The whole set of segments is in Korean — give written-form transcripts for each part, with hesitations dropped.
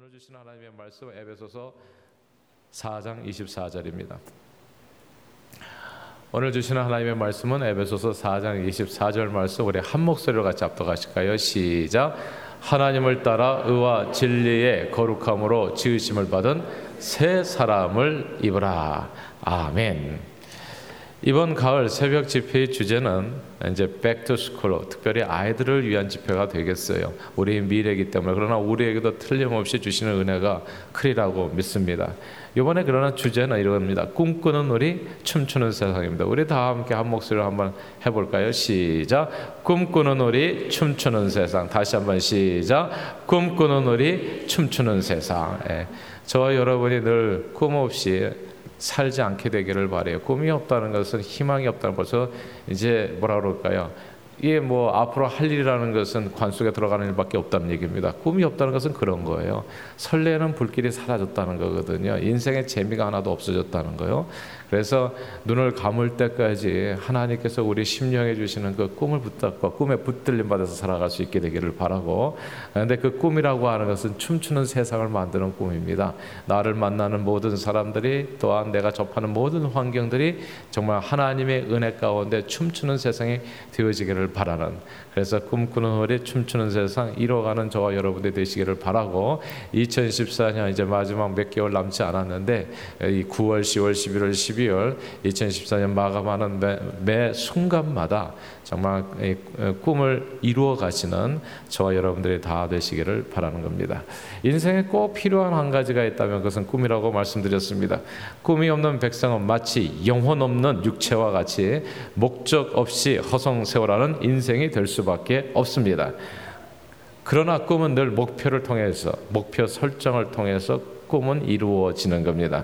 오늘 주신 하나님의 말씀 에베소서 4장 24절입니다. 오늘 주시는 하나님의 말씀은 에베소서 4장 24절 말씀, 우리 한 목소리로 같이 합독하실까요? 시작. 하나님을 따라 의와 진리의 거룩함으로 지으심을 받은 새 사람을 입으라. 아멘. 이번 가을 새벽 집회의 주제는 이제 Back to School, 특별히 아이들을 위한 집회가 되겠어요. 우리의 미래이기 때문에. 그러나 우리에게도 틀림없이 주시는 은혜가 크리라고 믿습니다. 이번에 그러나 주제는 이겁니다. 꿈꾸는 우리, 춤추는 세상입니다. 우리 다 함께 한 목소리로 한번 해볼까요? 시작. 꿈꾸는 우리, 춤추는 세상. 다시 한번 시작. 꿈꾸는 우리, 춤추는 세상. 저와 여러분이 늘 꿈 없이 살지 않게 되기를 바라요. 꿈이 없다는 것은 희망이 없다는, 벌써 이제 뭐라 그럴까요? 이게 뭐 앞으로 할 일이라는 것은 관 속에 들어가는 일밖에 없다는 얘기입니다. 꿈이 없다는 것은 그런 거예요. 설레는 불길이 사라졌다는 거거든요. 인생의 재미가 하나도 없어졌다는 거예요. 그래서 눈을 감을 때까지 하나님께서 우리 심령해 주시는 그 꿈을 붙잡고 꿈에 붙들림 받아서 살아갈 수 있게 되기를 바라고, 그런데 그 꿈이라고 하는 것은 춤추는 세상을 만드는 꿈입니다. 나를 만나는 모든 사람들이, 또한 내가 접하는 모든 환경들이 정말 하나님의 은혜 가운데 춤추는 세상이 되어지기를 바라는, 그래서 꿈꾸는 우리, 춤추는 세상 이뤄가는 저와 여러분들이 되시기를 바라고, 2014년 이제 마지막 몇 개월 남지 않았는데 이 9월, 10월, 11월, 12월 2014년 마감하는 매 순간마다 정말 꿈을 이루어 가시는 저와 여러분들이 다 되시기를 바라는 겁니다. 인생에 꼭 필요한 한 가지가 있다면 그것은 꿈이라고 말씀드렸습니다. 꿈이 없는 백성은 마치 영혼 없는 육체와 같이 목적 없이 허송세월하는 인생이 될 수밖에 없습니다. 그러나 꿈은 늘 목표를 통해서, 목표 설정을 통해서 꿈은 이루어지는 겁니다.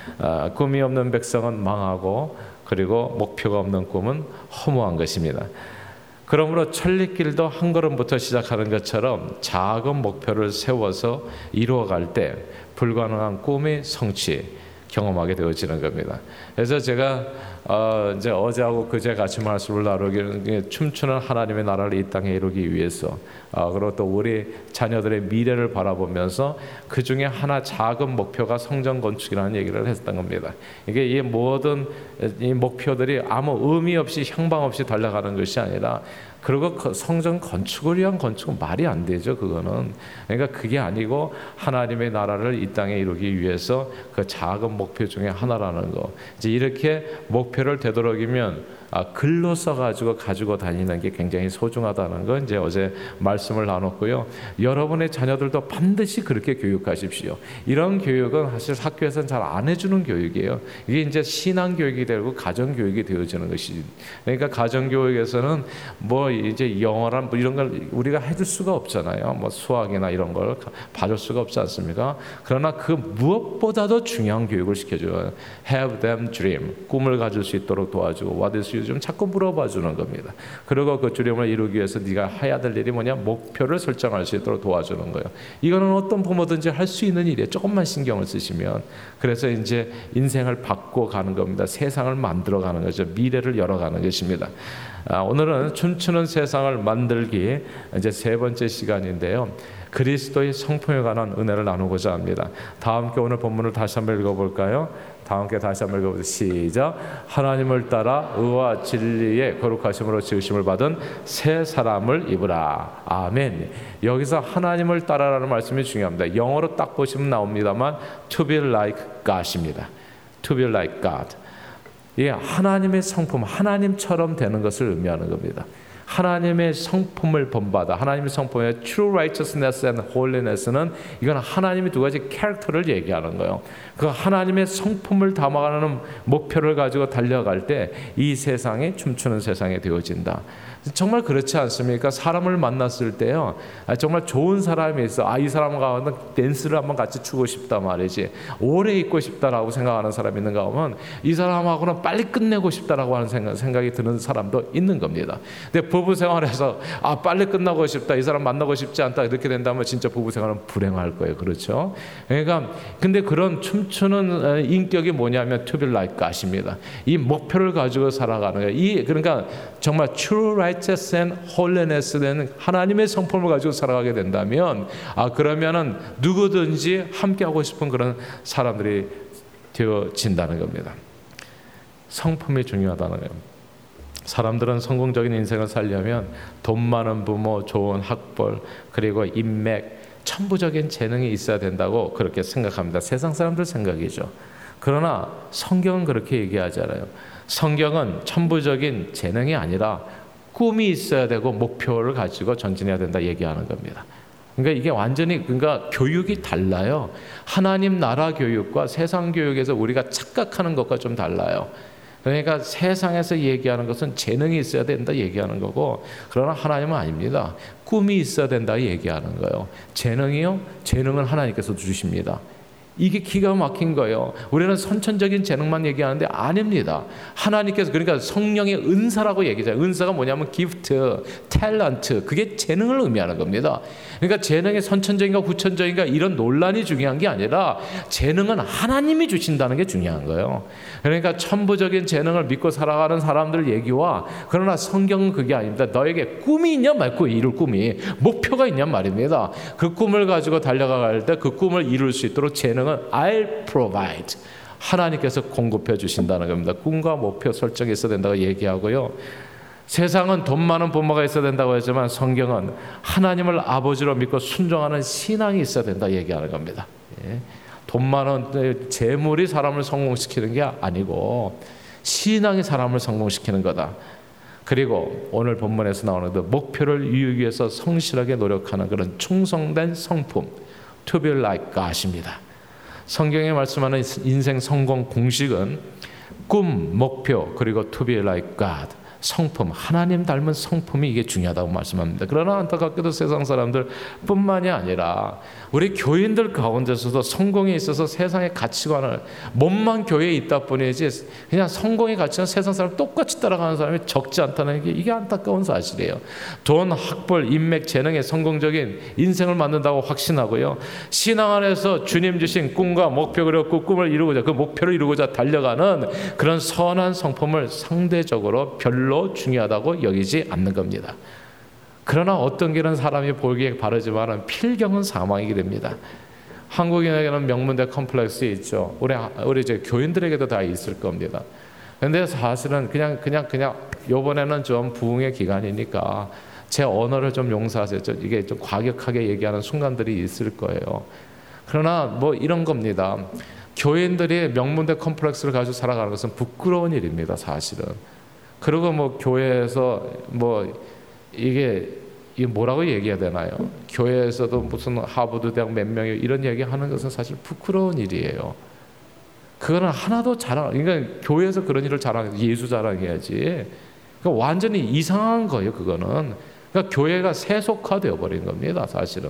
꿈이 없는 백성은 망하고, 그리고 목표가 없는 꿈은 허무한 것입니다. 그러므로 천리길도 한 걸음부터 시작하는 것처럼 작은 목표를 세워서 이루어갈 때 불가능한 꿈의 성취 경험하게 되어지는 겁니다. 그래서 제가 이제 어제하고 그제 같이 말씀을 나누기는 춤추는 하나님의 나라를 이 땅에 이루기 위해서, 그리고 또 우리 자녀들의 미래를 바라보면서 그 중에 하나 작은 목표가 성전 건축이라는 얘기를 했던 겁니다. 이게 이 모든 이 목표들이 아무 의미 없이 향방 없이 달려가는 것이 아니라, 그리고 그 성전 건축을 위한 건축은 말이 안 되죠. 그거는. 그러니까 그게 아니고 하나님의 나라를 이 땅에 이루기 위해서 그 작은 목표 중에 하나라는 거. 이제 이렇게 목표를 되도록이면 글로 써가지고 가지고 다니는 게 굉장히 소중하다는 건 이제 어제 말씀을 나눴고요. 여러분의 자녀들도 반드시 그렇게 교육하십시오. 이런 교육은 사실 학교에서는 잘 안 해주는 교육이에요. 이게 이제 신앙 교육이 되고 가정 교육이 되어지는 것이. 그러니까 가정 교육에서는 뭐 이제 영어란 뭐 이런 걸 우리가 해줄 수가 없잖아요. 뭐 수학이나 이런 걸 봐줄 수가 없지 않습니까? 그러나 그 무엇보다도 중요한 교육을 시켜줘요. Have them dream. 꿈을 가질 수 있도록 도와주고, what is you 좀 자꾸 물어봐 주는 겁니다. 그리고 그 주님을 이루기 위해서 네가 해야 될 일이 뭐냐, 목표를 설정할 수 있도록 도와주는 거예요. 이거는 어떤 부모든지 할 수 있는 일이에요. 조금만 신경을 쓰시면. 그래서 이제 인생을 바꿔가는 겁니다. 세상을 만들어가는 거죠. 미래를 열어가는 것입니다. 오늘은 춤추는 세상을 만들기 이제 세 번째 시간인데요. 그리스도의 성품에 관한 은혜를 나누고자 합니다. 다 함께 오늘 본문을 다시 한번 읽어볼까요? 다 함께 다시 한번 읽어보세요. 시작. 하나님을 따라 의와 진리의 거룩하심으로 지으심을 받은 새 사람을 입으라. 아멘. 여기서 하나님을 따라라는 말씀이 중요합니다. 영어로 딱 보시면 나옵니다만 to be like God입니다. to be like God. 예, 하나님의 성품, 하나님처럼 되는 것을 의미하는 겁니다. 하나님의 성품을 본받아. 하나님의 성품의 true righteousness and holiness는 이건 하나님의 두 가지 캐릭터를 얘기하는 거예요. 그 하나님의 성품을 담아가는 목표를 가지고 달려갈 때 이 세상이 춤추는 세상이 되어진다. 정말 그렇지 않습니까? 사람을 만났을 때요, 정말 좋은 사람이 있어. 이 사람과 댄스를 한번 같이 추고 싶다 말이지. 오래 있고 싶다라고 생각하는 사람이 있는가 하면 이 사람하고는 빨리 끝내고 싶다라고 하는 생각이 드는 사람도 있는 겁니다. 근데 부부 생활에서 빨리 끝나고 싶다, 이 사람 만나고 싶지 않다, 이렇게 된다면 진짜 부부 생활은 불행할 거예요. 그렇죠? 그러니까 근데 그런 춤추는 인격이 뭐냐면 to be like God입니다. 이 목표를 가지고 살아가는 거예요. 그러니까 정말 true righteous and holiness 된 하나님의 성품을 가지고 살아가게 된다면 그러면은 누구든지 함께하고 싶은 그런 사람들이 되어진다는 겁니다. 성품이 중요하다는 거예요. 사람들은 성공적인 인생을 살려면 돈 많은 부모, 좋은 학벌, 그리고 인맥, 천부적인 재능이 있어야 된다고 그렇게 생각합니다. 세상 사람들 생각이죠. 그러나 성경은 그렇게 얘기하잖아요. 성경은 천부적인 재능이 아니라 꿈이 있어야 되고 목표를 가지고 전진해야 된다 얘기하는 겁니다. 그러니까 이게 완전히 교육이 달라요. 하나님 나라 교육과 세상 교육에서 우리가 착각하는 것과 좀 달라요. 그러니까 세상에서 얘기하는 것은 재능이 있어야 된다 얘기하는 거고, 그러나 하나님은 아닙니다. 꿈이 있어야 된다 얘기하는 거예요. 재능이요? 재능은 하나님께서 주십니다. 이게 기가 막힌 거예요. 우리는 선천적인 재능만 얘기하는데 아닙니다. 하나님께서, 그러니까 성령의 은사라고 얘기해요. 은사가 뭐냐면 기프트, 탤런트, 그게 재능을 의미하는 겁니다. 그러니까 재능이 선천적인가 후천적인가 이런 논란이 중요한 게 아니라 재능은 하나님이 주신다는 게 중요한 거예요. 그러니까 천부적인 재능을 믿고 살아가는 사람들 얘기와, 그러나 성경은 그게 아닙니다. 너에게 꿈이 있냐 말고 이룰 꿈이 목표가 있냐 말입니다. 그 꿈을 가지고 달려갈 때 그 꿈을 이룰 수 있도록 재능은 I'll provide, 하나님께서 공급해 주신다는 겁니다. 꿈과 목표 설정이 있어야 된다고 얘기하고요. 세상은 돈 많은 부모가 있어야 된다고 하지만 성경은 하나님을 아버지로 믿고 순종하는 신앙이 있어야 된다 얘기하는 겁니다. 돈 많은 재물이 사람을 성공시키는 게 아니고 신앙이 사람을 성공시키는 거다. 그리고 오늘 본문에서 나오는 그 목표를 이루기 위해서 성실하게 노력하는 그런 충성된 성품, to be like God입니다. 성경에 말씀하는 인생 성공 공식은 꿈, 목표, 그리고 to be like God, 성품, 하나님 닮은 성품이 이게 중요하다고 말씀합니다. 그러나 안타깝게도 세상 사람들 뿐만이 아니라 우리 교인들 가운데서도 성공에 있어서 세상의 가치관을, 몸만 교회에 있다 뿐이지 그냥 성공의 가치는 세상 사람 똑같이 따라가는 사람이 적지 않다는 게 이게 안타까운 사실이에요. 돈, 학벌, 인맥, 재능의 성공적인 인생을 만든다고 확신하고요, 신앙 안에서 주님 주신 꿈과 목표, 그리고 그 꿈을 이루고자, 그 목표를 이루고자 달려가는 그런 선한 성품을 상대적으로 별로 중요하다고 여기지 않는 겁니다. 그러나 어떤 길은 사람이 보기에 바르지만 필경은 사망이게 됩니다. 한국인에게는 명문대 컴플렉스 있죠. 우리 이제 교인들에게도 다 있을 겁니다. 근데 사실은 그냥 요번에는 좀 부흥의 기간이니까 제 언어를 좀 용서하세요. 이게 좀 과격하게 얘기하는 순간들이 있을 거예요. 그러나 뭐 이런 겁니다. 교인들이 명문대 컴플렉스를 가지고 살아가는 것은 부끄러운 일입니다, 사실은. 그리고 뭐 교회에서 뭐 이게 뭐라고 얘기해야 되나요? 교회에서도 무슨 하버드 대학 몇 명이 이런 얘기 하는 것은 사실 부끄러운 일이에요. 그거는 하나도 그러니까 교회에서 그런 일을 예수 자랑해야지. 그러니까 완전히 이상한 거예요, 그거는. 그러니까 교회가 세속화되어 버린 겁니다, 사실은.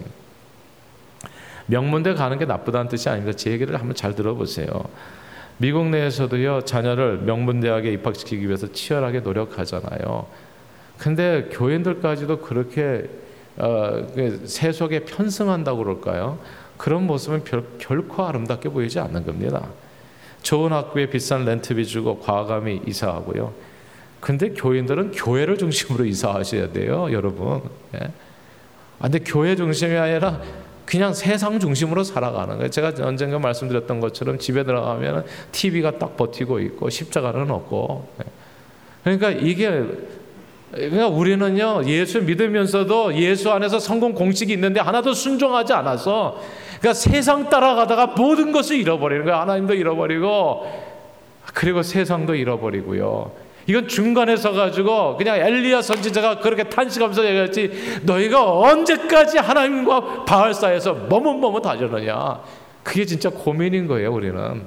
명문대 가는 게 나쁘다는 뜻이 아닙니다. 제 얘기를 한번 잘 들어보세요. 미국 내에서도요, 자녀를 명문대학에 입학시키기 위해서 치열하게 노력하잖아요. 근데 교인들까지도 그렇게 세속에 편승한다고 그럴까요? 그런 모습은 결코 아름답게 보이지 않는 겁니다. 좋은 학교에 비싼 렌트비 주고 과감히 이사하고요. 근데 교인들은 교회를 중심으로 이사하셔야 돼요, 여러분. 근데 교회 중심이 아니라 그냥 세상 중심으로 살아가는 거예요. 제가 언젠가 말씀드렸던 것처럼 집에 들어가면 TV가 딱 버티고 있고 십자가는 없고. 그러니까 그러니까 우리는요, 예수 믿으면서도 예수 안에서 성공 공식이 있는데 하나도 순종하지 않아서, 그러니까 세상 따라가다가 모든 것을 잃어버리는 거예요. 하나님도 잃어버리고, 그리고 세상도 잃어버리고요. 이건 중간에 서가지고 그냥 엘리야 선지자가 그렇게 탄식하면서 얘기했지, 너희가 언제까지 하나님과 바알 사이에서 머뭇머뭇하려느냐. 그게 진짜 고민인 거예요, 우리는.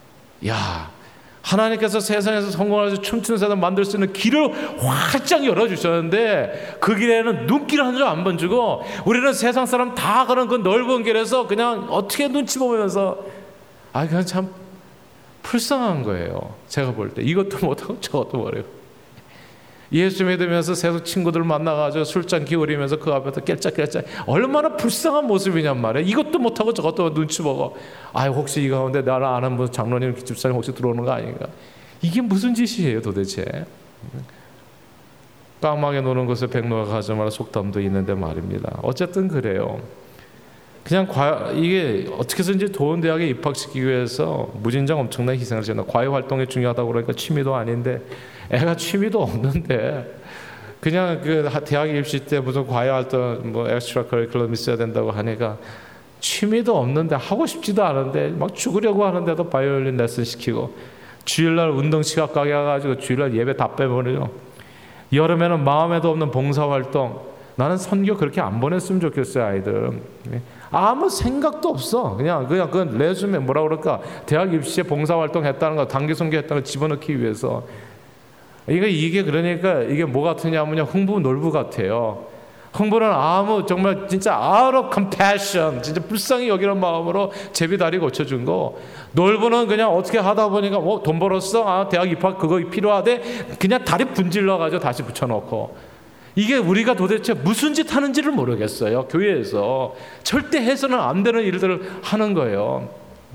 하나님께서 세상에서 성공해서 춤추는 사람 만들 수 있는 길을 활짝 열어주셨는데 그 길에는 눈길 한 점 안 번지고, 우리는 세상 사람 다 가는 그 넓은 길에서 그냥 어떻게 눈치 보면서 그냥 참 불쌍한 거예요. 제가 볼 때 이것도 못하고 저것도 못해요. 예수 믿으면서 세상 친구들 만나가지고 술잔 기울이면서 그 앞에서 깰짝깰짝 얼마나 불쌍한 모습이냔 말이에요. 이것도 못하고 저것도 눈치 보고, 혹시 이 가운데 나를 아는 분 장로님 집사님 혹시 들어오는 거 아닌가. 이게 무슨 짓이에요 도대체. 까마귀 노는 것에 백로가 가지 마라 속담도 있는데 말입니다. 어쨌든 그래요. 그냥 이게 어떻게 해서든지 좋은 대학에 입학시키기 위해서 무진장 엄청난 희생을 했나. 과외 활동이 중요하다고 그러니까 취미도 아닌데, 애가 취미도 없는데 그냥 그 대학 입시 때 무슨 과외 활동 뭐 엑스트라 커리큘럼 있어야 된다고 하니까 취미도 없는데 하고 싶지도 않은데 막 죽으려고 하는데도 바이올린 레슨 시키고, 주일날 운동 시간 가게 가지고 주일날 예배 다 빼버리죠. 여름에는 마음에도 없는 봉사활동. 나는 선교 그렇게 안 보냈으면 좋겠어요. 아이들 아무 생각도 없어. 그냥 그 레주메 뭐라 그럴까, 대학 입시에 봉사활동 했다는 거, 단기 선교 했다는 거 집어넣기 위해서. 이게 그러니까 이게 뭐 같으냐면요, 흥부 놀부 같아요. 흥부는 정말 진짜 out of compassion, 진짜 불쌍히 여기는 마음으로 제비 다리 고쳐준 거. 놀부는 그냥 어떻게 하다 보니까 돈 벌었어, 대학 입학 그거 필요하대, 그냥 다리 분질러 가지고 다시 붙여놓고. 이게 우리가 도대체 무슨 짓 하는지를 모르겠어요. 교회에서 절대 해서는 안 되는 일들을 하는 거예요.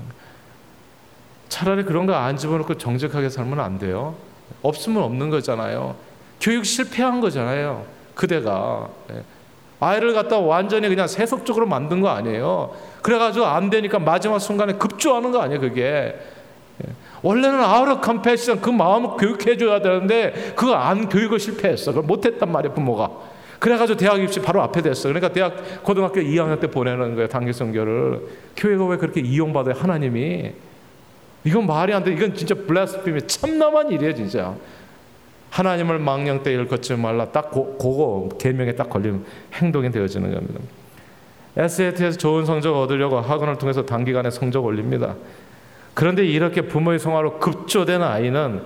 차라리 그런 거 안 집어넣고 정직하게 살면 안 돼요. 없으면 없는 거잖아요. 교육 실패한 거잖아요. 그대가 아이를 갖다 완전히 그냥 세속적으로 만든 거 아니에요. 그래가지고 안 되니까 마지막 순간에 급조하는 거 아니에요. 그게 원래는 out of compassion, 그 마음을 교육해줘야 되는데 그거 안 교육을 실패했어. 그걸 못했단 말이에요, 부모가. 그래가지고 대학 입시 바로 앞에 됐어. 그러니까 고등학교 2학년 때 보내는 거예요, 단기 선교를. 교회가 왜 그렇게 이용받아요, 하나님이? 이건 말이 안 돼. 이건 진짜 블라스피미, 참남한 일이에요, 진짜. 하나님을 망령 때 일 걷지 말라. 딱 그거 계명에 딱 걸리면 행동이 되어지는 겁니다. SAT에서 좋은 성적 얻으려고 학원을 통해서 단기간에 성적 올립니다. 그런데 이렇게 부모의 성화로 급조된 아이는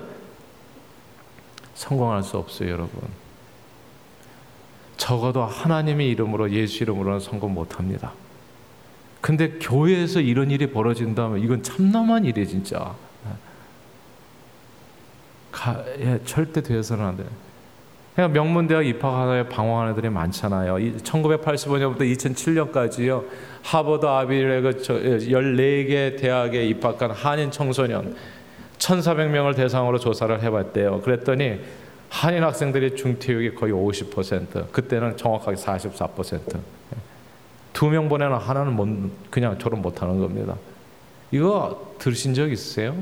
성공할 수 없어요, 여러분. 적어도 하나님의 이름으로, 예수 이름으로는 성공 못합니다. 근데 교회에서 이런 일이 벌어진다면 이건 참남한 일이에요, 진짜. 절대 되어서는 안 돼요. 그러니까 명문대학 입학하는 방황하는 애들이 많잖아요. 1985년부터 2007년까지요. 하버드, 아비레그 14개 대학에 입학한 한인 청소년 1,400명을 대상으로 조사를 해봤대요. 그랬더니 한인 학생들의 중퇴율이 거의 50%, 그때는 정확하게 44%. 2명 보내는 하나는 그냥 졸업 못하는 겁니다. 이거 들으신 적 있으세요?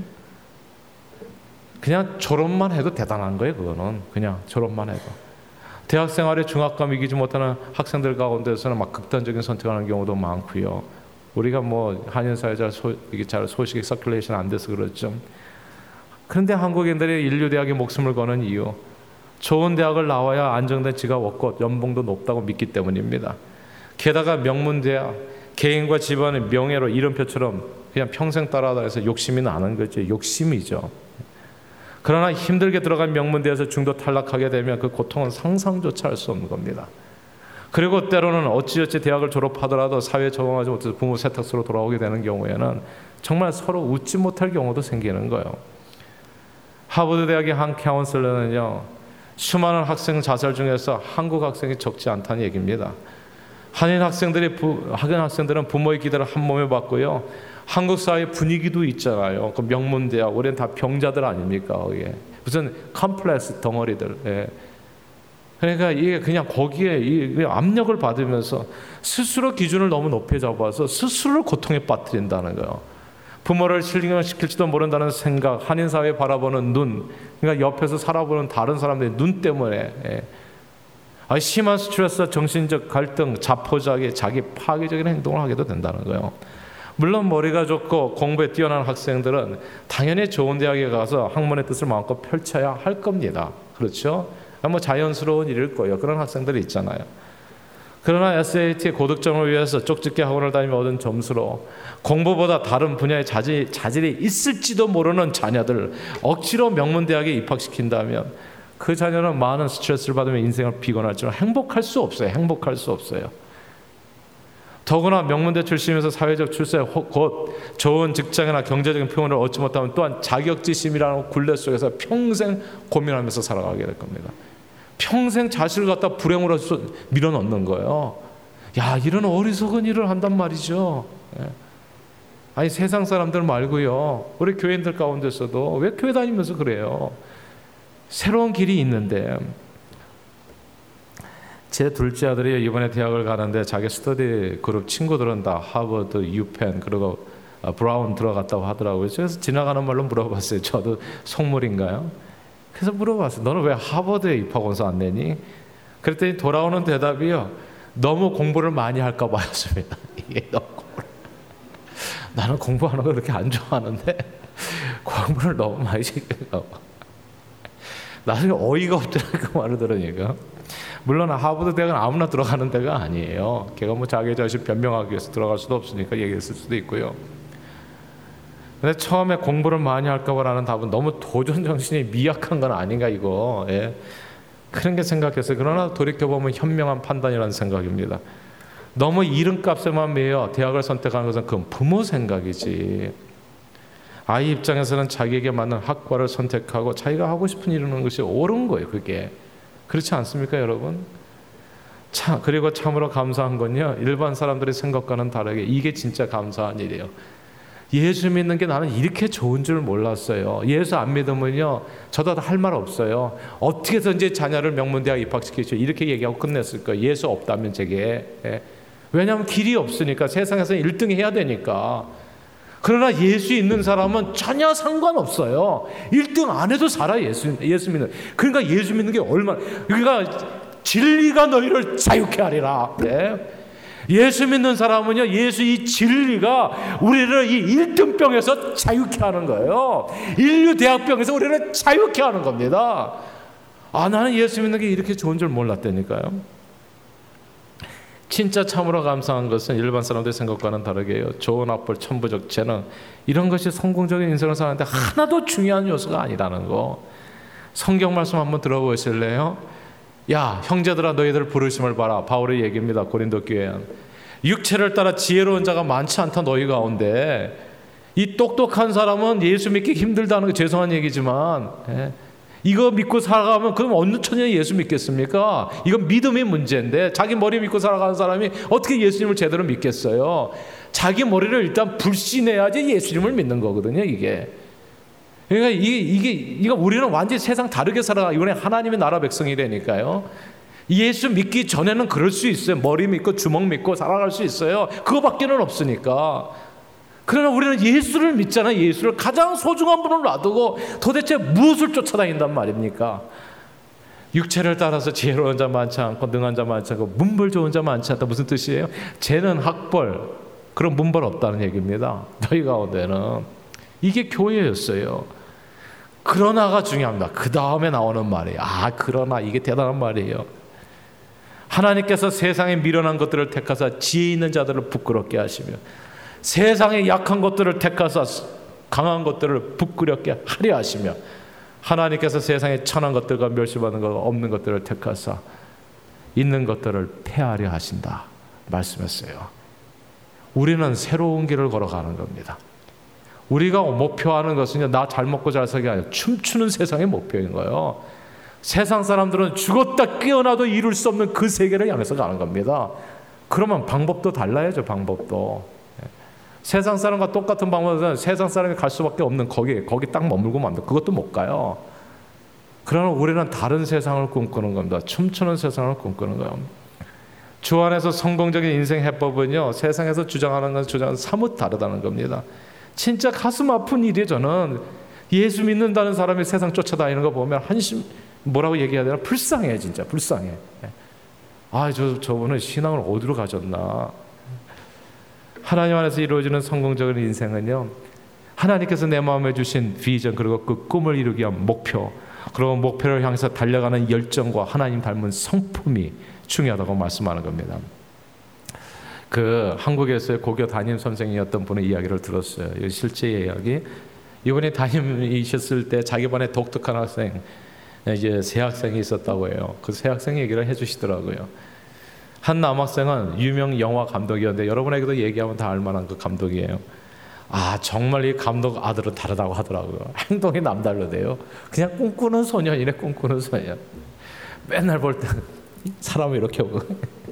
그냥 졸업만 해도 대단한 거예요. 그거는 그냥 졸업만 해도. 대학 생활에 중압감 이기지 못하는 학생들 가운데서는 막 극단적인 선택하는 경우도 많고요. 우리가 뭐 한인 사회 잘 소식이 서큘레이션 안 돼서 그렇죠. 그런데 한국인들이 인류 대학에 목숨을 거는 이유, 좋은 대학을 나와야 안정된 지갑 얻고 연봉도 높다고 믿기 때문입니다. 게다가 명문대학, 개인과 집안의 명예로 이름표처럼 그냥 평생 따라다녀서 욕심이 나는 거죠. 욕심이죠. 그러나 힘들게 들어간 명문대에서 중도 탈락하게 되면 그 고통은 상상조차 할 수 없는 겁니다. 그리고 때로는 어찌어찌 대학을 졸업하더라도 사회에 적응하지 못해서 부모 세탁소로 돌아오게 되는 경우에는 정말 서로 웃지 못할 경우도 생기는 거예요. 하버드 대학의 한 카운슬러는요, 수많은 학생 자살 중에서 한국 학생이 적지 않다는 얘기입니다. 한인 학생들은 부모의 기대를 한 몸에 받고요, 한국 사회 분위기도 있잖아요. 그 명문대학, 우리는 다 병자들 아닙니까? 거기에 무슨 컴플렉스 덩어리들. 예. 그러니까 이게 그냥 거기에 이 압력을 받으면서 스스로 기준을 너무 높이 잡아서 스스로를 고통에 빠뜨린다는 거예요. 부모를 실행시킬지도 모른다는 생각, 한인 사회 바라보는 눈, 그러니까 옆에서 살아보는 다른 사람들의 눈 때문에. 예. 심한 스트레스, 정신적 갈등, 자포자기, 자기 파괴적인 행동을 하게도 된다는 거예요. 물론 머리가 좋고 공부에 뛰어난 학생들은 당연히 좋은 대학에 가서 학문의 뜻을 마음껏 펼쳐야 할 겁니다. 그렇죠? 뭐 자연스러운 일일 거예요. 그런 학생들이 있잖아요. 그러나 SAT 고득점을 위해서 쪽집게 학원을 다니며 얻은 점수로 공부보다 다른 분야의 자질이 있을지도 모르는 자녀들 억지로 명문대학에 입학시킨다면 그 자녀는 많은 스트레스를 받으며 인생을 비관할지만 행복할 수 없어요. 행복할 수 없어요. 더구나 명문대 출신이면서 사회적 출세, 곧 좋은 직장이나 경제적인 평온을 얻지 못하면 또한 자격지심이라는 굴레 속에서 평생 고민하면서 살아가게 될 겁니다. 평생 자신을 갖다 불행으로 밀어넣는 거예요. 야, 이런 어리석은 일을 한단 말이죠. 아니 세상 사람들 말고요, 우리 교인들 가운데서도 왜 교회 다니면서 그래요? 새로운 길이 있는데 제 둘째 아들이 이번에 대학을 가는데 자기 스터디 그룹 친구들은 다 하버드, 유펜 그리고 브라운 들어갔다고 하더라고요. 그래서 지나가는 말로 물어봤어요. 저도 속물인가요? 그래서 물어봤어요. 너는 왜 하버드에 입학원서 안 내니? 그랬더니 돌아오는 대답이요. 너무 공부를 많이 할까 봐였습니다. 이게 너무 나는 공부하는 거 그렇게 안 좋아하는데 공부를 너무 많이 시키고 나중에 어이가 없더라고요. 그 말을 들으니까. 물론 하버드 대학은 아무나 들어가는 데가 아니에요. 걔가 뭐 자기 자신 변명하기 위해서 들어갈 수도 없으니까 얘기했을 수도 있고요. 근데 처음에 공부를 많이 할까 봐라는 답은 너무 도전 정신이 미약한 건 아닌가 이거. 예. 그런 게 생각했어요. 그러나 돌이켜보면 현명한 판단이라는 생각입니다. 너무 이름값에만 매여 대학을 선택하는 것은 그건 부모 생각이지. 아이 입장에서는 자기에게 맞는 학과를 선택하고 자기가 하고 싶은 일을 하는 것이 옳은 거예요. 그게. 그렇지 않습니까 여러분? 그리고 참으로 감사한 건요. 일반 사람들의 생각과는 다르게 이게 진짜 감사한 일이에요. 예수 믿는 게 나는 이렇게 좋은 줄 몰랐어요. 예수 안 믿으면요 저도 할 말 없어요. 어떻게 해서든지 자녀를 명문대학 입학시키죠. 이렇게 얘기하고 끝냈을 거예요. 예수 없다면 제게. 왜냐하면 길이 없으니까. 세상에서 1등 해야 되니까. 그러나 예수 있는 사람은 전혀 상관없어요. 1등 안 해도 살아. 예수 믿는. 그러니까 예수 믿는 게 얼마나. 그러니까 진리가 너희를 자유케 하리라. 네. 예수 믿는 사람은요, 예수 이 진리가 우리를 이 1등병에서 자유케 하는 거예요. 인류 대학병에서 우리를 자유케 하는 겁니다. 아, 나는 예수 믿는 게 이렇게 좋은 줄 몰랐다니까요. 진짜 참으로 감사한 것은 일반 사람들의 생각과는 다르게요. 좋은 학벌, 천부적 재능 이런 것이 성공적인 인생을 사는데 하나도 중요한 요소가 아니라는 거. 성경 말씀 한번 들어보실래요? 야 형제들아 너희들 부르심을 봐라. 바울의 얘기입니다. 고린도 교회. 육체를 따라 지혜로운 자가 많지 않다 너희 가운데. 이 똑똑한 사람은 예수 믿기 힘들다는 거 죄송한 얘기지만 이거 믿고 살아가면 그럼 어느 처녀 예수 믿겠습니까? 이건 믿음의 문제인데 자기 머리 믿고 살아가는 사람이 어떻게 예수님을 제대로 믿겠어요? 자기 머리를 일단 불신해야지 예수님을 믿는 거거든요. 이게. 그러니까 이게 우리는 완전히 세상 다르게 살아가. 이번에 하나님의 나라 백성이 되니까요. 예수 믿기 전에는 그럴 수 있어요. 머리 믿고 주먹 믿고 살아갈 수 있어요. 그거밖에는 없으니까. 그러나 우리는 예수를 믿잖아요. 예수를 가장 소중한 분을 놔두고 도대체 무엇을 쫓아다닌단 말입니까? 육체를 따라서 지혜로운 자 많지 않고 능한 자 많지 않고 문벌 좋은 자 많지 않다. 무슨 뜻이에요? 쟤는 학벌 그런 문벌 없다는 얘기입니다. 너희 가운데는. 이게 교회였어요. 그러나가 중요합니다. 그 다음에 나오는 말이에요. 아 그러나 이게 대단한 말이에요. 하나님께서 세상에 미련한 것들을 택하사 지혜 있는 자들을 부끄럽게 하시며 세상의 약한 것들을 택하사 강한 것들을 부끄럽게 하려 하시며 하나님께서 세상에 천한 것들과 멸시받는 것 없는 것들을 택하사 있는 것들을 폐하려 하신다 말씀했어요. 우리는 새로운 길을 걸어가는 겁니다. 우리가 목표하는 것은 나 잘 먹고 잘 살기 아니라 춤추는 세상의 목표인 거예요. 세상 사람들은 죽었다 깨어나도 이룰 수 없는 그 세계를 향해서 가는 겁니다. 그러면 방법도 달라야죠. 방법도. 세상 사람과 똑같은 방법은 세상 사람이 갈 수밖에 없는 거기 딱 머물고 맙니다. 그것도 못 가요. 그러나 우리는 다른 세상을 꿈꾸는 겁니다. 춤추는 세상을 꿈꾸는 거예요. 주 안에서 성공적인 인생 해법은요, 세상에서 주장하는 건 주장은 사뭇 다르다는 겁니다. 진짜 가슴 아픈 일이에요. 저는 예수 믿는다는 사람이 세상 쫓아다니는 거 보면 한심 뭐라고 얘기해야 되나 불쌍해. 진짜 불쌍해. 아 저분은 신앙을 어디로 가졌나. 하나님 안에서 이루어지는 성공적인 인생은요, 하나님께서 내 마음에 주신 비전 그리고 그 꿈을 이루기 위한 목표 그리고 목표를 향해서 달려가는 열정과 하나님 닮은 성품이 중요하다고 말씀하는 겁니다. 그 한국에서의 고교 담임 선생이었던 분의 이야기를 들었어요. 이 실제 이야기. 이번에 담임이셨을 때 자기 반에 독특한 학생, 이제 새 학생이 있었다고 해요. 그 새 학생 얘기를 해주시더라고요. 한 남학생은 유명 영화 감독이었는데 여러분에게도 얘기하면 다 알만한 그 감독이에요. 아 정말 이 감독 아들은 다르다고 하더라고요. 행동이 남다르대요. 그냥 꿈꾸는 소년이네. 꿈꾸는 소년. 맨날 볼 때 사람이 이렇게 오고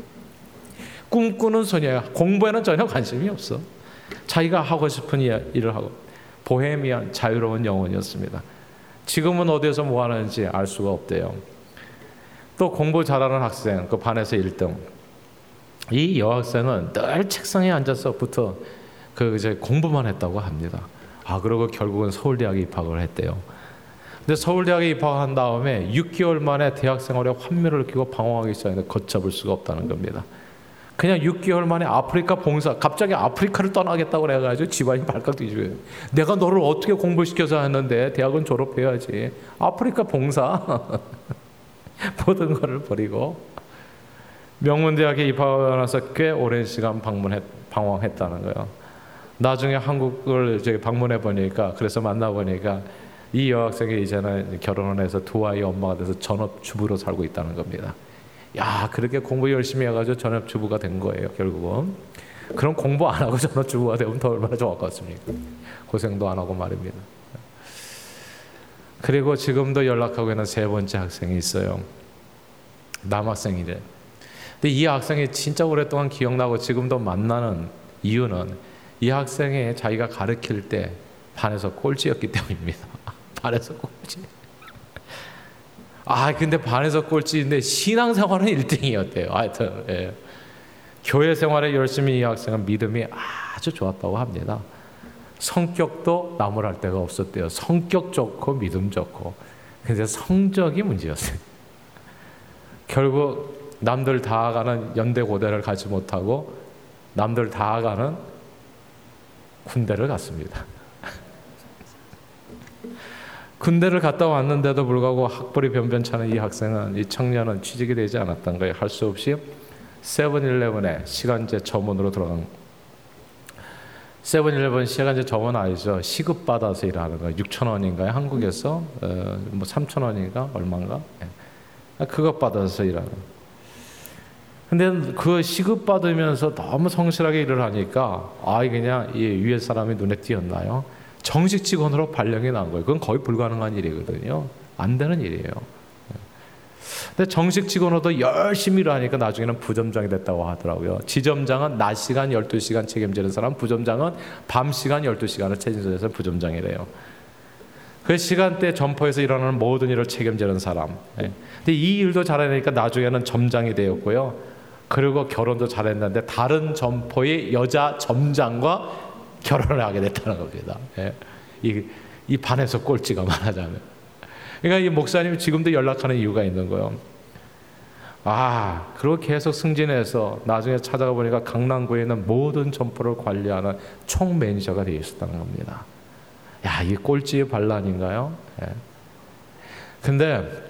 꿈꾸는 소녀야. 공부에는 전혀 관심이 없어. 자기가 하고 싶은 일을 하고 보헤미안 자유로운 영혼이었습니다. 지금은 어디에서 뭐 하는지 알 수가 없대요. 또 공부 잘하는 학생, 그 반에서 1등. 이 여학생은 늘 책상에 앉아서부터 이제 공부만 했다고 합니다. 그리고 결국은 서울대학에 입학을 했대요. 근데 서울대학에 입학한 다음에 6개월 만에 대학 생활에 환멸을 느끼고 방황하기 시작했는데 걷잡을 수가 없다는 겁니다. 그냥 6개월 만에 아프리카 봉사, 갑자기 아프리카를 떠나겠다고 그래가지고 집안이 발칵 뒤집어요. 내가 너를 어떻게 공부시켜서 했는데 대학은 졸업해야지. 아프리카 봉사 모든 거를 버리고 명문대학에 입학하고 나서 꽤 오랜 시간 방황했다는 거예요. 나중에 한국을 이제 방문해 보니까, 그래서 만나 보니까 이 여학생이 이제는 결혼을 해서 2아이 엄마가 돼서 전업주부로 살고 있다는 겁니다. 야, 그렇게 공부 열심히 해가지고 전업주부가 된 거예요, 결국은. 그럼 공부 안 하고 전업주부가 되면 더 얼마나 좋을 것 같습니까? 고생도 안 하고 말입니다. 그리고 지금도 연락하고 있는 3번째 학생이 있어요. 남학생이래. 근데 이 학생이 진짜 오랫동안 기억나고 지금도 만나는 이유는 이 학생이 자기가 가르칠 때 반에서 꼴찌였기 때문입니다. 반에서 꼴찌. 근데 반에서 꼴찌인데 신앙생활은 1등이었대요. 하여튼 예. 교회 생활에 열심히 이 학생은 믿음이 아주 좋았다고 합니다. 성격도 나무랄 데가 없었대요. 성격 좋고 믿음 좋고. 근데 성적이 문제였어요. 결국 남들 다 가는 연대 고대를 가지 못하고 남들 다 가는 군대를 갔습니다. 군대를 갔다 왔는데도 불구하고 학벌이 변변찮은 이 학생은, 이 청년은 취직이 되지 않았던 거예요. 할 수 없이 세븐일레븐에 시간제 점원으로 들어간. 세븐일레븐 시간제 점원 아니죠. 시급받아서 일하는 거예요. 6,000원인가요? 한국에서 3,000원인가 얼마인가? 그것 받아서 일하는. 근데 그 시급 받으면서 너무 성실하게 일을 하니까 그냥 이 위에 사람이 눈에 띄었나요? 정식 직원으로 발령이 난 거예요. 그건 거의 불가능한 일이거든요. 안 되는 일이에요. 근데 정식 직원으로도 열심히 일하니까 나중에는 부점장이 됐다고 하더라고요. 지점장은 낮 시간 12시간 책임지는 사람, 부점장은 밤 시간 12시간을 책임져서 부점장이래요. 그 시간대 점포에서 일어나는 모든 일을 책임지는 사람. 근데 이 일도 잘하니까 나중에는 점장이 되었고요. 그리고 결혼도 잘했는데 다른 점포의 여자 점장과 결혼을 하게 됐다는 겁니다. 이 반에서 꼴찌가 말하자면. 그러니까 이 목사님이 지금도 연락하는 이유가 있는 거예요. 그리고 계속 승진해서 나중에 찾아가 보니까 강남구에 있는 모든 점포를 관리하는 총 매니저가 되어 있었다는 겁니다. 이 꼴찌의 반란인가요? 근데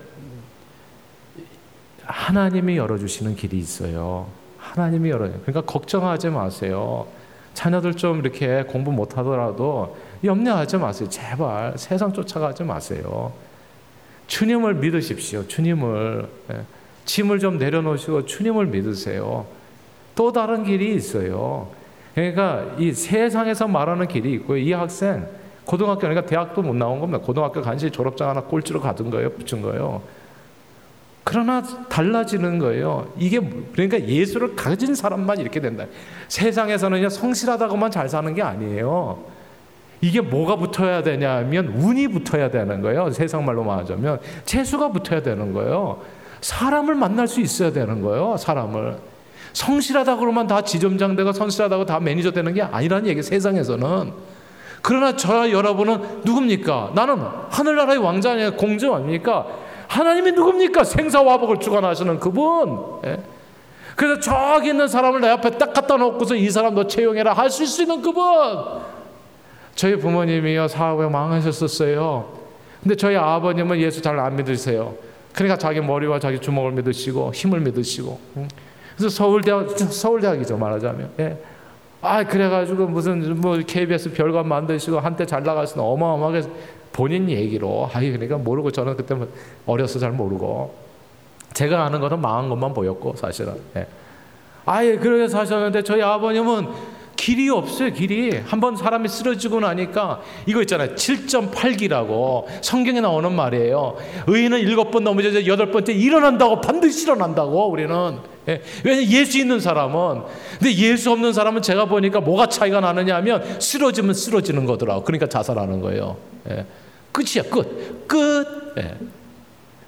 하나님이 열어주시는 길이 있어요. 하나님이 그러니까 걱정하지 마세요. 자녀들 좀 이렇게 공부 못하더라도 염려하지 마세요. 제발 세상 쫓아가지 마세요. 주님을 믿으십시오. 주님을. 짐을 좀 내려놓으시고 주님을 믿으세요. 또 다른 길이 있어요. 그러니까 이 세상에서 말하는 길이 있고요. 이 학생 고등학교, 그러니까 대학도 못 나온 겁니다. 고등학교 간신히 졸업장 하나 꼴찌로 가둔 거예요. 붙인 거예요. 그러나 달라지는 거예요. 이게 그러니까 예수를 가진 사람만 이렇게 된다. 세상에서는 성실하다고만 잘 사는 게 아니에요. 이게 뭐가 붙어야 되냐면 운이 붙어야 되는 거예요. 세상 말로 말하자면 재수가 붙어야 되는 거예요. 사람을 만날 수 있어야 되는 거예요. 사람을. 성실하다고 그러면 다 지점장 되고 성실하다고 다 매니저 되는 게 아니라는 얘기. 세상에서는. 그러나 저와 여러분은 누굽니까? 나는 하늘나라의 왕자 아니에요. 공주 아닙니까? 하나님이 누굽니까? 생사화복을 주관하시는 그분. 그래서 저기 있는 사람을 내 앞에 딱 갖다 놓고서 이 사람 너 채용해라 할 수 있는 그분. 저희 부모님이요 사업에 망하셨었어요. 근데 저희 아버님은 예수 잘 안 믿으세요. 그러니까 자기 머리와 자기 주먹을 믿으시고 힘을 믿으시고. 그래서 서울대학이죠 말하자면. 그래가지고 무슨 KBS 별관 만드시고 한때 잘 나가시는 어마어마하게 본인 얘기로 그러니까 모르고 저는 그때 어려서 잘 모르고 제가 아는 것은 망한 것만 보였고 사실은. 그렇게 사셨는데 저희 아버님은 길이 없어요. 길이. 한번 사람이 쓰러지고 나니까 이거 있잖아요. 7.8기라고 성경에 나오는 말이에요. 의인은 7번 넘어져서 8번째 일어난다고. 반드시 일어난다고 우리는. 왜냐하면 예수 있는 사람은. 근데 예수 없는 사람은 제가 보니까 뭐가 차이가 나느냐 하면 쓰러지면 쓰러지는 거더라고. 그러니까 자살하는 거예요. 끝이야. 끝.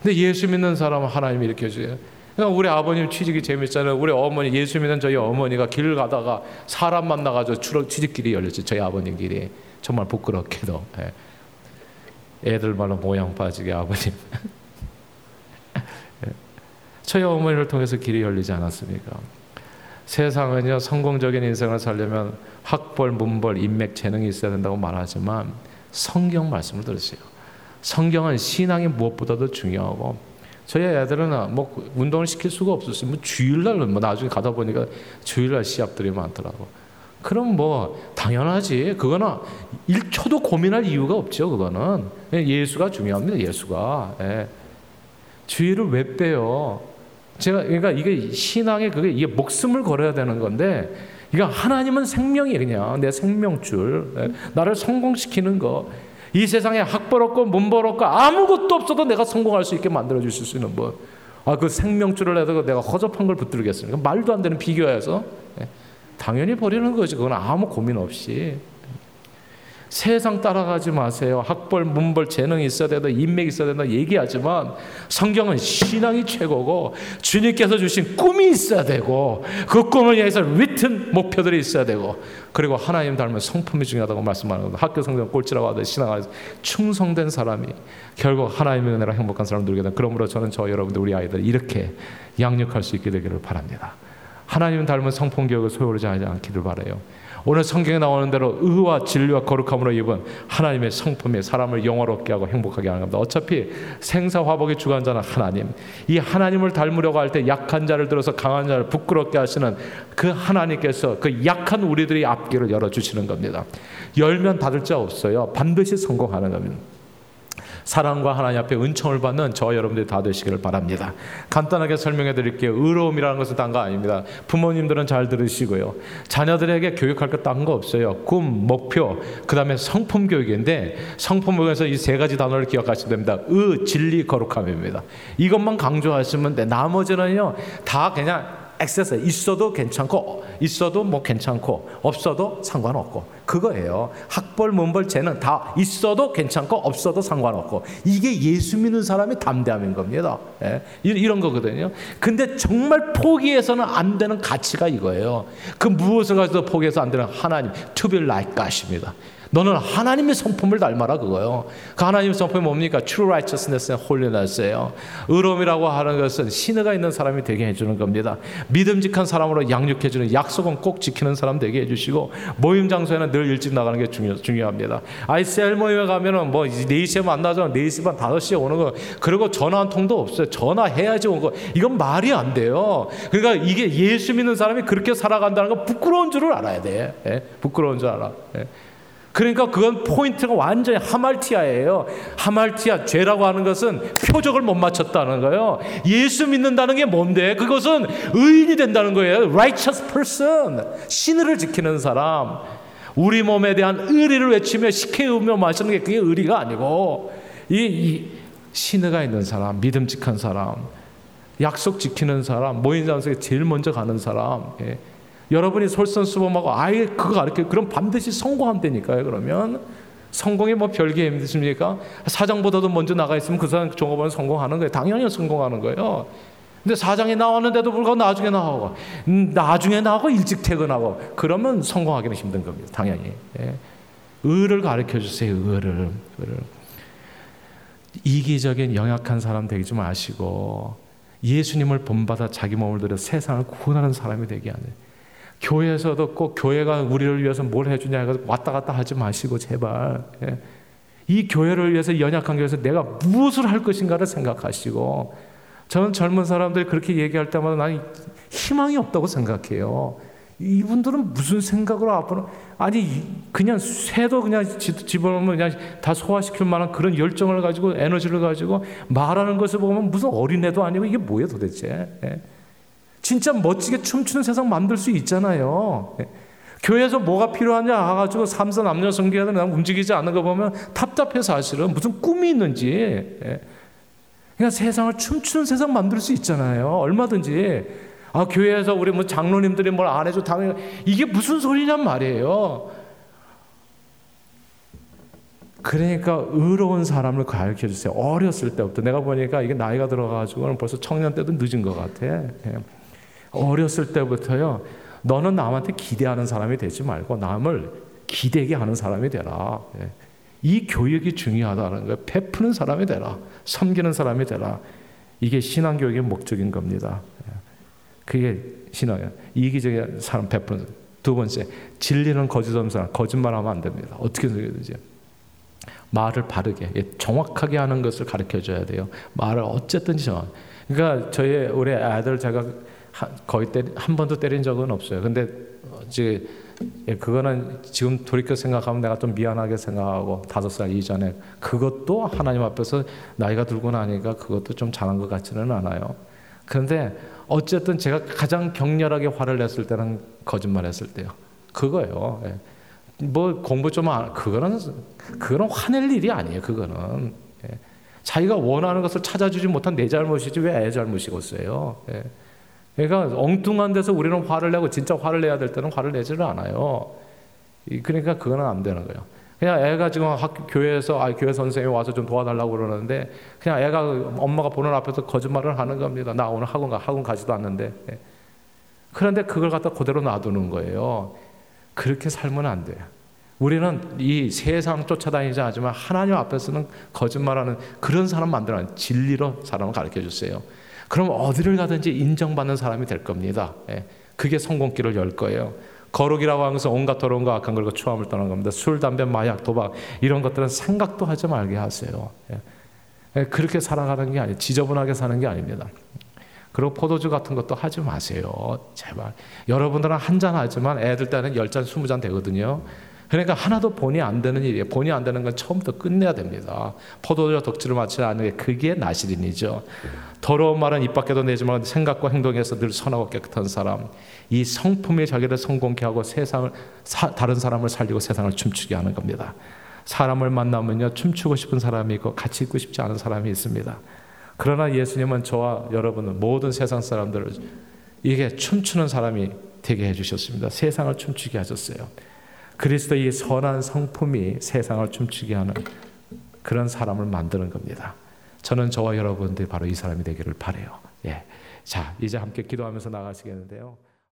근데 예수 믿는 사람은 하나님이 이렇게 해줘요. 그러니까 우리 아버님 취직이 재밌잖아요. 우리 어머니, 예수 믿는 저희 어머니가 길 가다가 사람 만나가지고 취직길이 열렸죠. 저희 아버님 길이. 정말 부끄럽게도. 애들 말로 모양 빠지게 아버님. 저희 어머니를 통해서 길이 열리지 않았습니까? 세상은요, 성공적인 인생을 살려면 학벌, 문벌, 인맥, 재능이 있어야 된다고 말하지만 성경 말씀을 들으세요. 성경은 신앙이 무엇보다도 중요하고, 저희 애들은 뭐 운동을 시킬 수가 없었어요. 뭐 주일날, 뭐 나중에 가다 보니까 주일날 시합들이 많더라고. 그럼 뭐 당연하지. 그거는 1초도 고민할 이유가 없죠. 그거는 예수가 중요합니다. 예수가. 주일을 왜 빼요? 그러니까 이게 신앙의 이게 목숨을 걸어야 되는 건데, 이거 하나님은 생명이에요. 그냥 내 생명줄, 나를 성공시키는 거. 이 세상에 학벌 없고 문벌 없고 아무것도 없어도 내가 성공할 수 있게 만들어 주실 수 있는 분. 그 생명줄을 내다가 내가 허접한 걸 붙들겠습니까? 말도 안 되는 비교해서 당연히 버리는 거지. 그건 아무 고민 없이. 세상 따라가지 마세요. 학벌, 문벌, 재능이 있어야 된다, 인맥이 있어야 된다 얘기하지만 성경은 신앙이 최고고, 주님께서 주신 꿈이 있어야 되고, 그 꿈을 위해서 written 목표들이 있어야 되고, 그리고 하나님 닮은 성품이 중요하다고 말씀하는 겁니다. 학교 성경 꼴찌라고 하듯이 신앙 안에서 충성된 사람이 결국 하나님의 은혜로 행복한 사람을 누리게 된다. 그러므로 저는 여러분들, 우리 아이들 이렇게 양육할 수 있게 되기를 바랍니다. 하나님 닮은 성품 교육을 소홀히 하지 않기를 바라요. 오늘 성경에 나오는 대로 의와 진리와 거룩함으로 입은 하나님의 성품이 사람을 영화롭게 하고 행복하게 하는 겁니다. 어차피 생사화복의 주관자는 하나님, 이 하나님을 닮으려고 할 때 약한 자를 들어서 강한 자를 부끄럽게 하시는 그 하나님께서 그 약한 우리들의 앞길을 열어주시는 겁니다. 열면 닫을 자 없어요. 반드시 성공하는 겁니다. 사랑과 하나님 앞에 은총을 받는 저와 여러분들이 다 되시기를 바랍니다. 간단하게 설명해 드릴게요. 의로움이라는 것은 딴 거 아닙니다. 부모님들은 잘 들으시고요. 자녀들에게 교육할 것 딴 거 없어요. 꿈, 목표, 그 다음에 성품 교육인데, 성품 교육에서 이 세 가지 단어를 기억하시면 됩니다. 의, 진리, 거룩함입니다. 이것만 강조하시면 돼. 나머지는요 다 그냥 액세서 있어도 괜찮고, 있어도 뭐 괜찮고, 없어도 상관없고, 그거예요. 학벌, 문벌, 재능 다 있어도 괜찮고 없어도 상관없고, 이게 예수 믿는 사람의 담대함인 겁니다. 이런 거거든요. 근데 정말 포기해서는 안 되는 가치가 이거예요. 그 무엇을 가지고 포기해서 안 되는 하나님, to be like God입니다. 너는 하나님의 성품을 닮아라, 그거요. 그 하나님의 성품이 뭡니까? True righteousness and holiness예요. 의로움이라고 하는 것은 신의가 있는 사람이 되게 해주는 겁니다. 믿음직한 사람으로 양육해주는, 약속은 꼭 지키는 사람 되게 해주시고, 모임 장소에는 늘 일찍 나가는 게 중요합니다. 셀 모임에 가면은 뭐 4시에 만나죠. 4시 반 5시에 오는 거, 그리고 전화 한 통도 없어요. 전화해야지 온 거. 이건 말이 안 돼요. 그러니까 이게 예수 믿는 사람이 그렇게 살아간다는 건 부끄러운 줄을 알아야 돼. 부끄러운 줄 알아. 그러니까 그건 포인트가 완전히 하말티아예요. 하말티아, 죄라고 하는 것은 표적을 못 맞췄다는 거예요. 예수 믿는다는 게 뭔데? 그것은 의인이 된다는 거예요. Righteous person, 신의를 지키는 사람. 우리 몸에 대한 의리를 외치며 식혜우며 마시는 게 그게 의리가 아니고, 이 신의가 있는 사람, 믿음직한 사람, 약속 지키는 사람, 모인 장소에 제일 먼저 가는 사람. 여러분이 솔선수범하고 아예 그거 가르쳐, 그럼 반드시 성공한다니까요. 그러면 성공이 뭐 별게 힘드십니까? 사장보다도 먼저 나가 있으면 그 사람 종업원은 성공하는 거예요. 당연히 성공하는 거예요. 근데 사장이 나왔는데도 불구하고 나중에 나오고 일찍 퇴근하고, 그러면 성공하기는 힘든 겁니다. 당연히. 의를 가르쳐 주세요. 의를. 이기적인 영약한 사람 되지 마시고, 예수님을 본받아 자기 몸을 들여 세상을 구원하는 사람이 되게 하는. 교회에서도 꼭 교회가 우리를 위해서 뭘 해주냐 해서 왔다 갔다 하지 마시고, 제발. 이 교회를 위해서, 연약한 교회에서 내가 무엇을 할 것인가를 생각하시고. 저는 젊은 사람들이 그렇게 얘기할 때마다 난 희망이 없다고 생각해요. 이분들은 무슨 생각으로 앞으로, 아니 그냥 쇠도 그냥 집어넣으면 그냥 다 소화시킬 만한 그런 열정을 가지고, 에너지를 가지고 말하는 것을 보면 무슨 어린애도 아니고 이게 뭐예요 도대체. 진짜 멋지게 춤추는 세상 만들 수 있잖아요. 교회에서 뭐가 필요하냐 해가지고 삼선 남녀 성기하는 움직이지 않는 거 보면 답답해. 사실은 무슨 꿈이 있는지. 그냥 세상을 춤추는 세상 만들 수 있잖아요. 얼마든지. 교회에서 우리 뭐 장로님들이 뭘 안 해줘 당연히, 이게 무슨 소리냔 말이에요. 그러니까 의로운 사람을 가르쳐 주세요. 어렸을 때부터. 내가 보니까 이게 나이가 들어가지고는 벌써 청년 때도 늦은 것 같아. 어렸을 때부터요. 너는 남한테 기대하는 사람이 되지 말고 남을 기대게 하는 사람이 되라. 이 교육이 중요하다는 거예요. 베푸는 사람이 되라. 섬기는 사람이 되라. 이게 신앙교육의 목적인 겁니다. 그게 신앙이에요. 이기적인 사람 베푸는 사람. 두 번째, 진리는 거짓 없는 사람. 거짓말하면 안 됩니다. 어떻게 되든지. 말을 바르게, 정확하게 하는 것을 가르쳐줘야 돼요. 말을 어쨌든지 정확. 그러니까 저희 우리 아들 제가 거의 한 번도 때린 적은 없어요. 근데 이제 그거는 지금 돌이켜 생각하면 내가 좀 미안하게 생각하고 5살 이전에 그것도 하나님 앞에서 나이가 들고 나니까 그것도 좀 잘한 것 같지는 않아요. 그런데 어쨌든 제가 가장 격렬하게 화를 냈을 때는 거짓말했을 때요. 그거예요. 뭐 공부 좀 그거는 화낼 일이 아니에요. 그거는 자기가 원하는 것을 찾아주지 못한 내 잘못이지 왜 애 잘못이겠어요. 그러니까 엉뚱한 데서 우리는 화를 내고 진짜 화를 내야 될 때는 화를 내지를 않아요. 그러니까 그거는 안 되는 거예요. 그냥 애가 지금 교회에서 교회 선생님이 와서 좀 도와달라고 그러는데 그냥 애가 엄마가 보는 앞에서 거짓말을 하는 겁니다. 나 오늘 학원 가지도 않는데. 그런데 그걸 갖다 그대로 놔두는 거예요. 그렇게 살면 안 돼요. 우리는 이 세상 쫓아다니자 하지만 하나님 앞에서는 거짓말하는 그런 사람 만들어는 진리로 사람을 가르쳐 주세요. 그럼 어디를 가든지 인정받는 사람이 될 겁니다. 그게 성공길을 열 거예요. 거룩이라고 하면서 온갖 더러움과 악한 것과 추함을 떠난 겁니다. 술, 담배, 마약, 도박 이런 것들은 생각도 하지 말게 하세요. 그렇게 살아가는 게 아니에요. 지저분하게 사는 게 아닙니다. 그리고 포도주 같은 것도 하지 마세요. 제발. 여러분들은 한 잔 하지만 애들 때는 10잔, 20잔 되거든요. 그러니까 하나도 본이 안 되는 일이에요. 본이 안 되는 건 처음부터 끝내야 됩니다. 포도주와 덕지를 맞지 않는 게 그게 나시린이죠. 더러운 말은 입 밖에도 내지 말고 생각과 행동에서 늘 선하고 깨끗한 사람. 이 성품이 자기를 성공케 하고 다른 사람을 살리고 세상을 춤추게 하는 겁니다. 사람을 만나면요. 춤추고 싶은 사람이 있고 같이 있고 싶지 않은 사람이 있습니다. 그러나 예수님은 저와 여러분은 모든 세상 사람들을 이게 춤추는 사람이 되게 해주셨습니다. 세상을 춤추게 하셨어요. 그리스도의 선한 성품이 세상을 춤추게 하는 그런 사람을 만드는 겁니다. 저는 저와 여러분들이 바로 이 사람이 되기를 바라요. 자, 이제 함께 기도하면서 나가시겠는데요.